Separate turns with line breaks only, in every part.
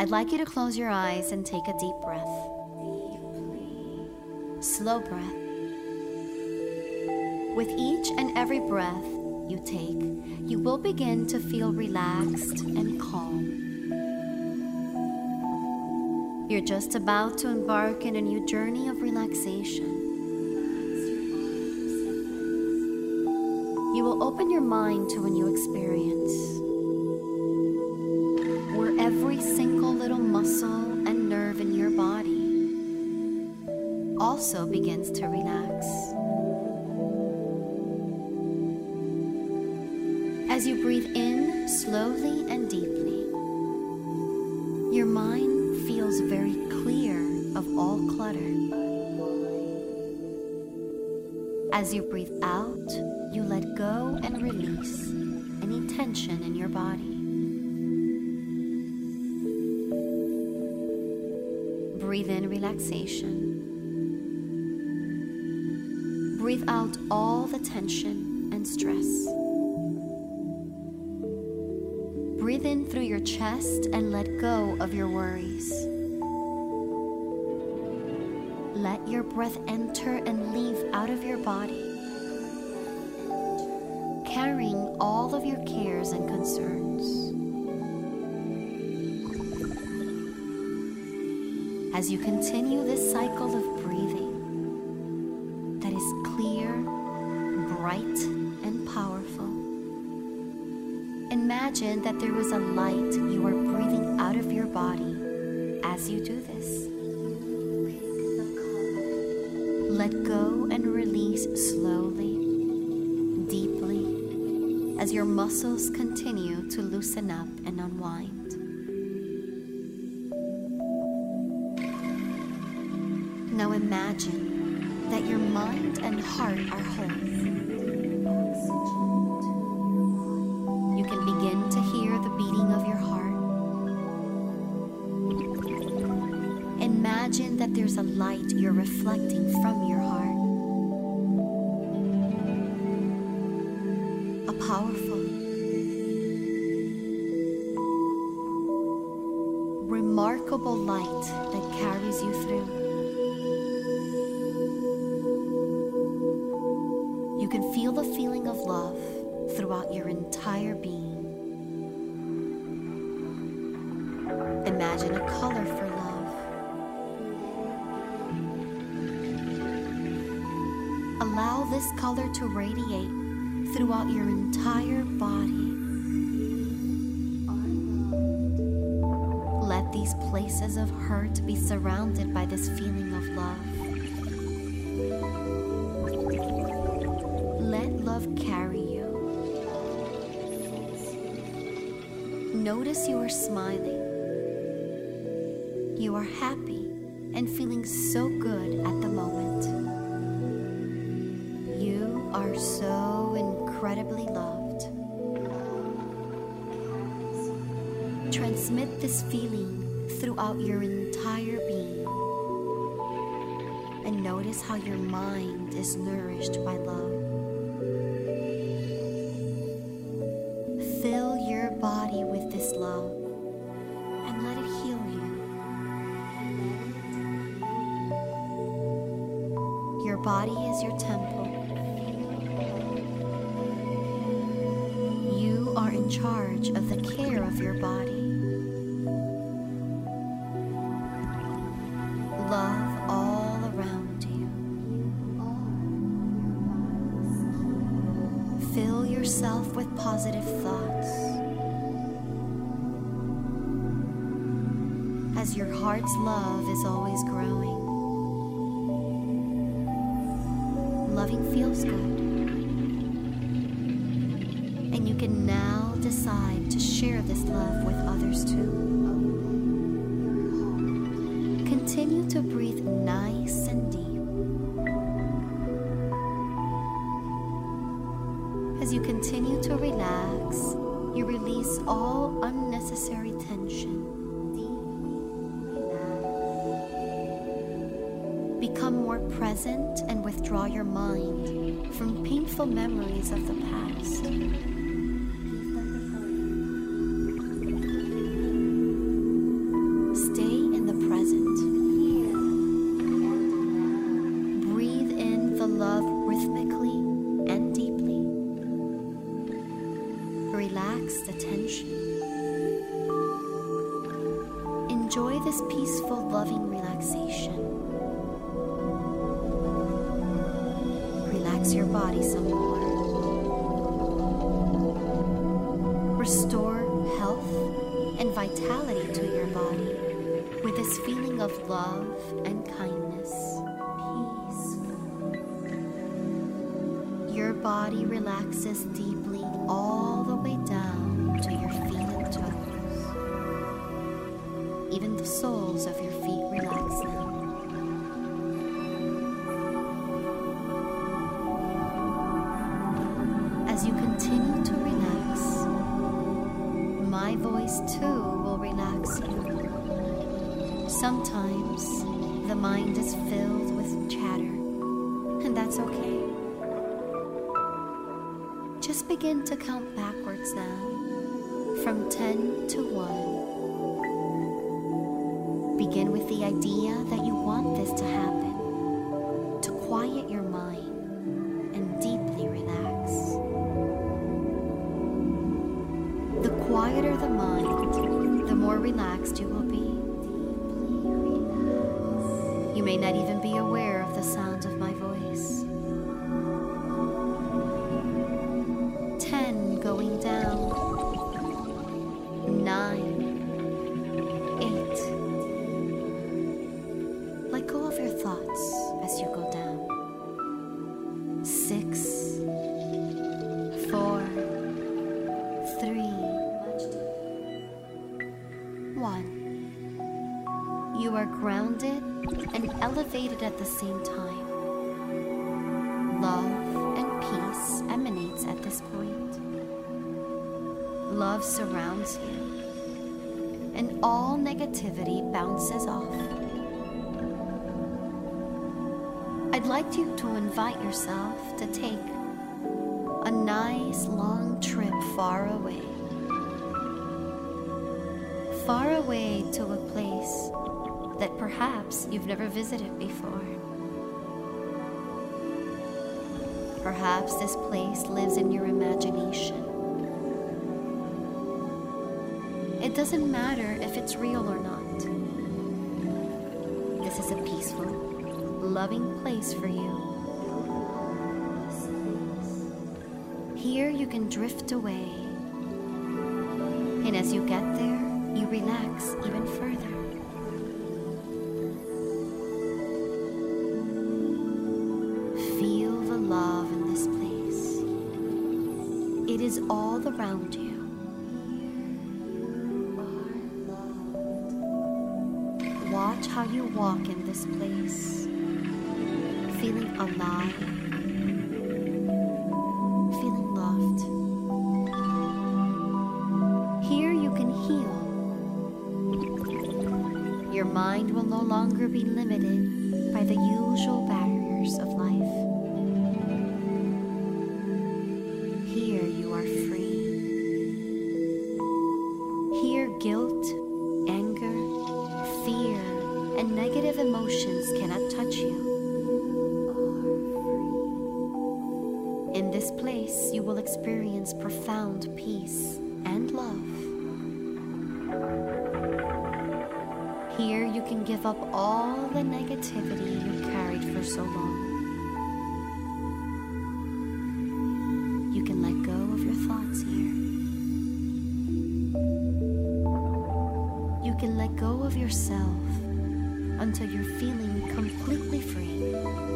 I'd like you to close your eyes and take a deep breath. Slow breath. With each and every breath you take, you will begin to feel relaxed and calm. You're just about to embark in a new journey of relaxation. You will open your mind to a new experience, where every single little muscle and nerve in your body also begins to relax. As you breathe in slowly and deeply, your mind feels very clear of all clutter. As you breathe out, you let go and release any tension in your body. Breathe in relaxation. Breathe out all the tension and stress. Breathe in through your chest and let go of your worries. Let your breath enter and leave out of your body, carrying all of your cares and concerns. As you continue this cycle of breathing that is clear, bright, and powerful, imagine that there is a light you are breathing out of your body as you do this. Let go and release slowly, deeply, as your muscles continue to loosen up and unwind. Now imagine that your mind and heart are whole. You can begin to hear the beating of your heart. Imagine that there's a light you're reflecting from your heart. A powerful, remarkable light that carries you through. You can feel the feeling of love throughout your entire being. Imagine a color for love. Allow this color to radiate throughout your entire body. Let these places of hurt be surrounded by this feeling of love. Let love carry you. Notice you are smiling. You are happy and feeling so good at the moment. You are so incredibly loved. Transmit this feeling throughout your entire being. And notice how your mind is nourished by love. Fill your body with this love and let it heal you. Your body is your temple. You are in charge of the care of your body. Love all around you. Fill yourself with positive thoughts. As your heart's love is always growing. Loving feels good. And you can now decide to share this love with others too. Continue to breathe nice and deep. As you continue to relax, you release all unnecessary tension. Become more present and withdraw your mind from painful memories of the past. Stay in the present. Breathe in the love rhythmically and deeply. Relax the tension. Enjoy this peaceful, loving relaxation. Relax your body some more. Restore health and vitality to your body with this feeling of love and kindness. Peaceful. Your body relaxes deeply all the way down to your feet and toes. Even the soles of your feet relax now. As you continue to relax, my voice too will relax you. Sometimes the mind is filled with chatter, and that's okay. Just begin to count backwards now, from 10 to 1. Begin with the idea that you want this to happen, to quiet your mind and deeply relax. The quieter the mind, the more relaxed you will be. You may not even be aware of the sound of my voice. 10 going down. 9, 8. Let go of your thoughts as you go down. 6, 4, 3, 1. You are grounded and elevated at the same time. Love and peace emanates at this point. Love surrounds you, and all negativity bounces off. I'd like you to invite yourself to take a nice long trip far away. Far away to a place that perhaps you've never visited before. Perhaps this place lives in your imagination. It doesn't matter if it's real or not. This is a peaceful, loving place for you. Here you can drift away, and as you get there, you relax even further. Feel the love in this place. It is all around you. Watch how you walk in this place, feeling alive, feeling loved. Here you can heal. Your mind will no longer be limited by the usual barriers of life. Here you are free. Here guilt, anger, fear, and negative emotions cannot touch you. In this place, you will experience profound peace and love. Here you can give up all the negativity you carried for so long. You can let go of your thoughts here. You can let go of yourself until you're feeling completely free.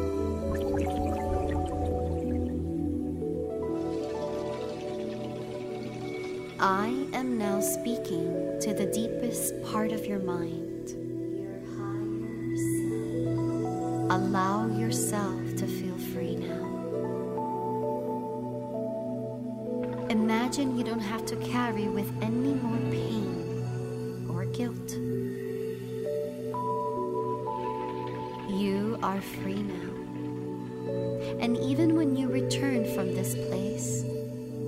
I am now speaking to the deepest part of your mind, your higher self. Allow yourself to feel free now. Imagine you don't have to carry with any more pain or guilt. You are free now. And even when you return from this place,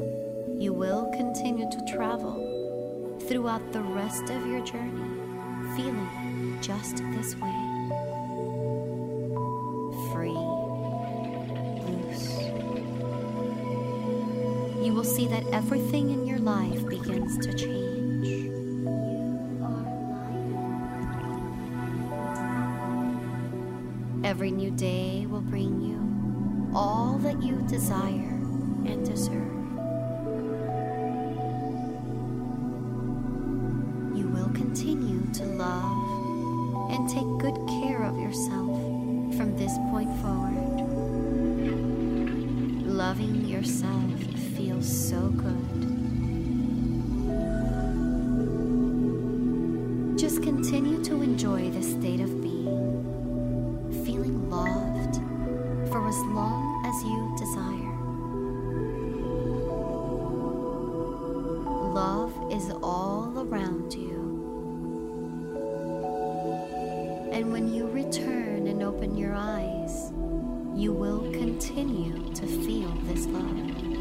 you will continue to travel throughout the rest of your journey, feeling just this way. Free, loose. You will see that everything in your life begins to change. You are light. Every new day will bring you all that you desire and deserve. You will continue to love and take good care of yourself from this point forward. Loving yourself feels so good. Just continue to enjoy the state of being, feeling loved for as long as you desire. Love is all around you. And when you return and open your eyes, you will continue to feel this love.